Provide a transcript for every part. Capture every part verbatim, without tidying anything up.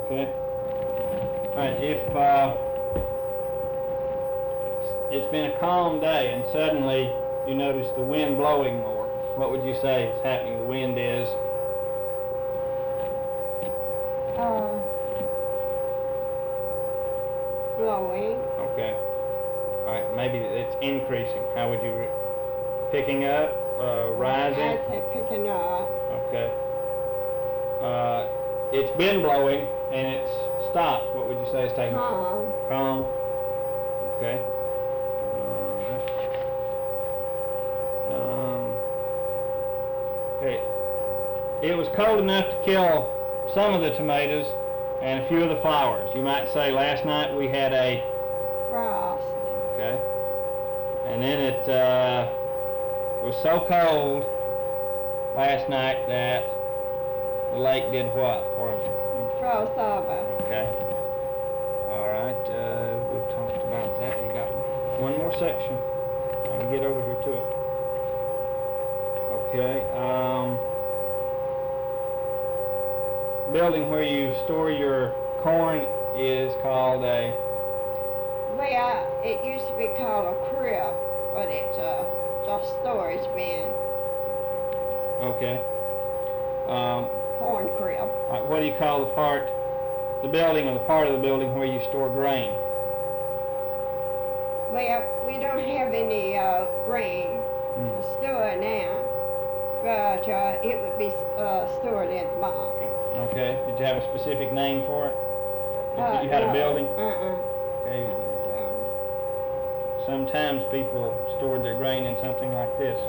Okay. All right. If uh, it's been a calm day and suddenly you notice the wind blowing more, what would you say is happening? The wind is. Uh, blowing. Okay. All right. Maybe it's increasing. How would you? Re picking up, uh, rising. I'd say picking up. Okay. Uh, it's been blowing and it's stopped. What would you say is taking? Calm. Calm. Okay. Um, okay. It was cold enough to kill some of the tomatoes and a few of the flowers. You might say last night we had a Frost. okay. And then it uh, was so cold last night that the lake did what for it? Frost over. Okay. All right. Uh, we've talked about that. We got one more section. I can get over here to it. Okay. Um, building where you store your corn is called a. Well, it used to be called a crib, but it's a just storage bin. Okay. Um, Corn crib. all right, what do you call the part, the building or the part of the building where you store grain? Well, we don't have any uh, grain Mm. to store now, but uh, it would be uh, stored in the barn. Okay. Did you have a specific name for it? Uh, you had no. a building? Uh-uh. Okay. Um, Sometimes people stored their grain in something like this.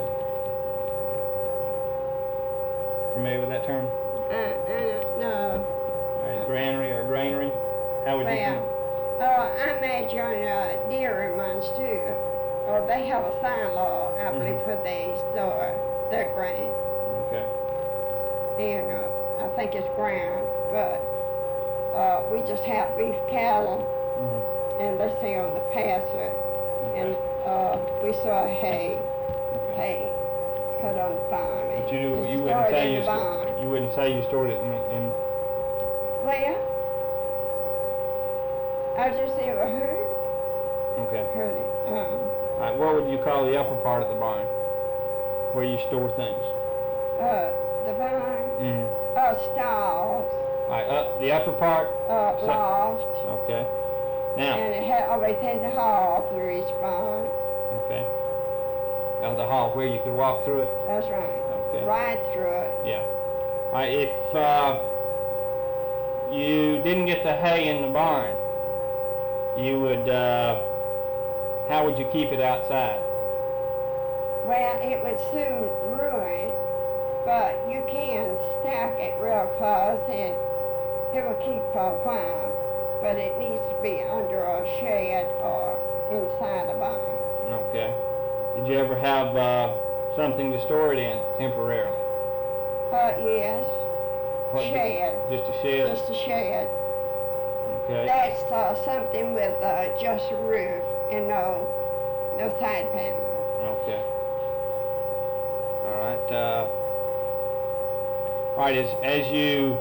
Familiar with that term? uh, uh, no. A granary or granary? How would you Well, think? uh, I imagine uh, dairy ones too. Or they have a sign law, I believe, Mhm. where they store their grain. Okay. You know, I think it's brown, but uh, we just have beef cattle, Mm-hmm. and they stay on the pasture, and uh, we saw hay. Okay. Hay. It's cut on the farm. and But you do, it's you wouldn't stored say in you the sto- barn. you wouldn't say you stored it in, in Well, I just never heard okay. heard it. Uh, All right, what would you call the upper part of the barn, where you store things? uh, the barn, Mm-hmm. uh, stalls, All right, up the upper part. uh, So- loft, Okay. Now. and it had, always had the hall through each barn. Okay. Uh, the hall where you could walk through it. That's right. Okay. Right through it. Yeah. All right. If uh, you didn't get the hay in the barn, you would. Uh, how would you keep it outside? Well, it would soon ruin, but you can stack it real close and it will keep for a while. But it needs to be under a shed or inside a barn. Okay. Did you ever have uh, something to store it in temporarily? Uh, yes, What, shed, Just a shed. just a shed. Okay. That's uh, something with uh, just a roof and no, no side panel. Okay. All right. Uh, all right. As as you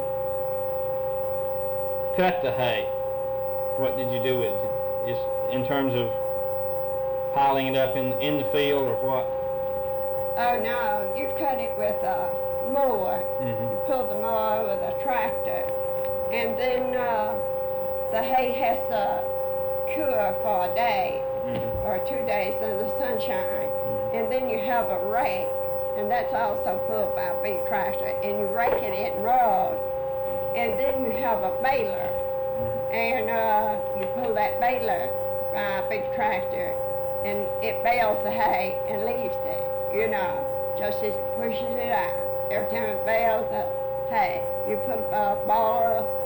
cut the hay, what did you do with it? Just in terms of piling it up in in the field or what? Oh no, you cut it with a mower. Mm-hmm. You pull the mower with a tractor, and then uh, the hay has to cure for a day Mm-hmm. or two days in the sunshine, Mm-hmm. and then you have a rake, and that's also pulled by a big tractor, and you rake it in rows, and then you have a baler, Mm-hmm. and uh, you pull that baler by a big tractor, and it bales the hay and leaves it, you know, just as it pushes it out. Every time it bales the hay, you put a ball of